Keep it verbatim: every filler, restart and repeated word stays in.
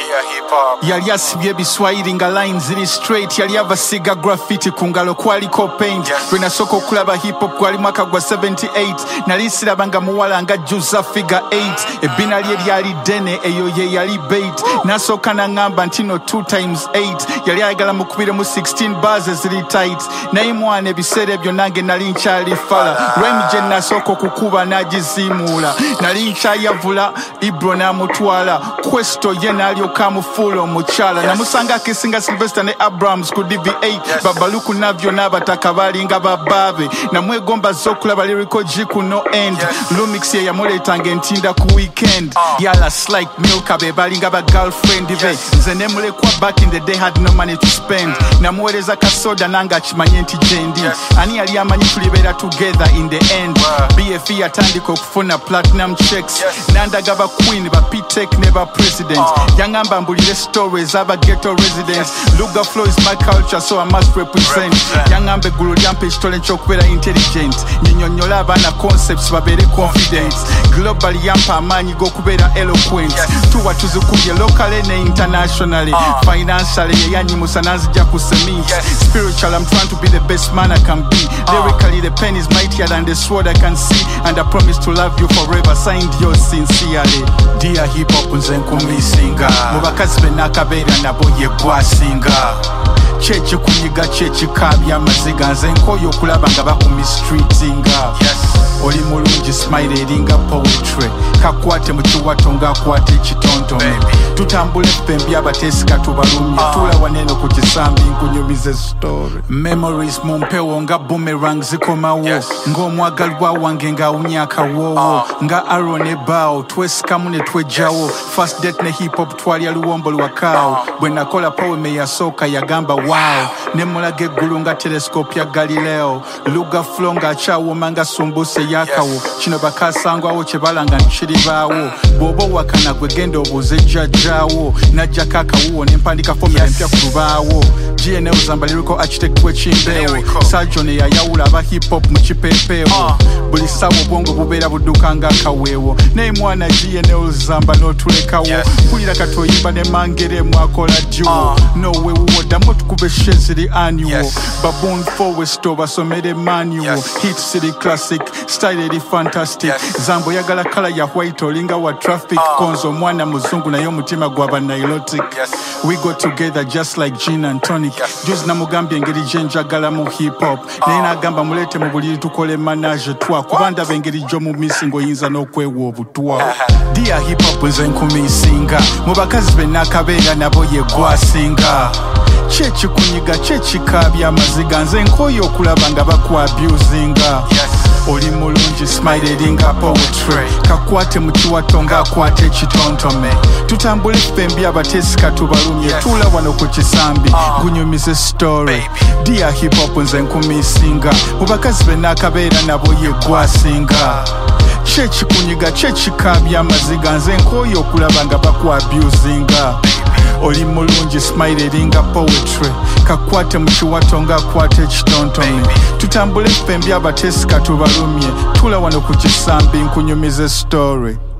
yali asibye ebiswahili nga line ziri straight, yali avasiga graffiti ku ngalo kwaliko paint. Lwe nasooka okulaba hip hop gwali mwaka gwa seventy-eight, nali siraba nga muwala nga Juza figure eight. Ebbina lye lyali ddene, eyo ye yali bait. Nasooka naŋŋamba nti no two times eight, yali ayagala mukubire mu sixteen bars eziri tight. Naye mwana ebiseera ebyo nange nali nkyali fala, rhyme gye nasooka okukuba n'agiziimuula. Nali nkyayavula, Ibro n'amutwala, Questo ye n'alyoka amufuula omukyala. Namusanga akisinga Sylvester ne Abrams ku D V eight, Babaluku navyo n'abataka balinga babaabe. Namwegomba z'okulaba lyrical G ku no end. Lumix ye yamuleetanga entinda ku weekend. Yala like Milka be balinga ba girlfriend be. Nze ne mulekwa back in the day had no money to spend. Namuweereza kasoda nanga akimanye nti jendi. Ani yali amanyi tulibeera together in the end. B F E yatandika okufuna platinum checks. Nandaga ba queen ba P-Tech ne ba president. Yangamba mbulire stories aba ghetto residents. Luga flow is my culture so I must represent. Yangamba eggulu lyampa ekitole ky'okubeera intelligent. Nyinyonnyola abaana concepts babeere confident. Global yampa amaanyi g'okubeera eloquent. Tuwa tuzikubye locally ne internationally. Financially yeyanyimusa nanzija ku cement. Spiritual I'm trying to be the best man I can be. Lyrically the pen is mightier than the sword I can see. And I promise to love you forever. Signed yours sincerely. Dear hip hop nze nkumisinga. Mu bakazi be nakabeera nabo ye gwasinga. Chechi kunyiga chechi kabya amaziga. Nze nkoyo okulaba nga bakumi streetinga. Oli mulungi smile eringa poetry. Kakwate mu kiwato ng'akwata ekitontome. Tutambule ffembi abateesika tubalumye. Tula waneno ku kisambi nkunyumize story. Memories mu mpewo nga boomerang zikomawo. Ng'omwagalwa wange ng'awunya akawoowo. Nga Aaron ne Bao twesikamu ne twejjawo. First date ne hip hop twalya luwombo lwakaawo. Bwe nakola poeme yasooka yagamba wow. Ne mulaga eggulu nga telescope ya Galileo. Luga flow ng'akyawoma nga sumbuse yakawo. Kino bakasangwawo kye balanga nkiribaawo. Bw'oba owakana gwe genda obuuze jjajjaawo. Najjako akawuwo ne mpandika fomula empya ku lubaawo. G N L Zamba lyrical architect w'ekimbeewo. Sajone yayawula aba hip hop mu kipeepeewo. Buli ssaawa obwongo bubeera budduka ng'akaweewo. Naye mwana G N L Zamba n'otulekawo. Mpulira kati oyimba ne Mangere mwakola duo. Nowe wuwo ddamu tukube sheziri annual. Baboon forwest obasomere manual. Hit city classic style eri fantastic. Zambo yagala kala ya white olinga wa traffic. Konzo mwana muzungu naye omutima gwaba nilotic. We go together just like gin and tonic. Juzi namugambye engeri gye njagala mu hip hop. Naye n'agamba muleete mu buliri tukole manage twa. Kuba ndaba engeri gy'omu missing oyinza n'okwewa obutwa. Dear hip hop nze nkumisinga. Mu bakazi be nakabeera nabo ye gwasinga. Chechi kunyiga chechi kabya amaziga. Nze nkoyo okulaba nga bakwabusinga. Oli mulungi smile eringa poetry. Kakwate mu kiwato ng'akwata ekitontome. Tutambule ffembi abateesika tubalumye. Tula wano ku kisambi gunyumize story. Dear hip hop nze nkumisinga. Mu bakazi be nakabeera nabo ye gwasinga. Chechi kunyiga chechi kabya amaziga. Nze nkoyo okulaba nga bakwabusinga. Oli mulungi smile eringa poetry. Kakwate mu kiwato ng'akwata ekitontome. Tutambule ffembi abateesika tubalumye. Tula wano ku kisambi nkunyumize story.